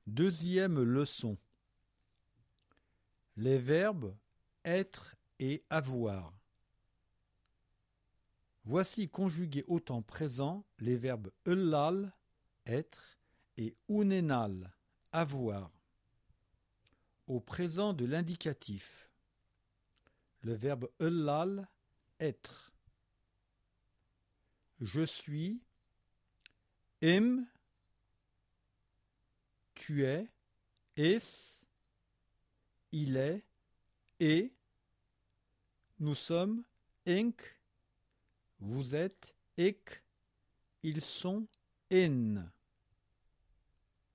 Deuxième leçon. Les verbes être et avoir. Voici conjugués au temps présent les verbes ellal, être, et unenal, avoir. Au présent de l'indicatif, le verbe ellal, être. Je suis, im, tu es, es, il est, et, nous sommes, enk, vous êtes, ek, ils sont, en.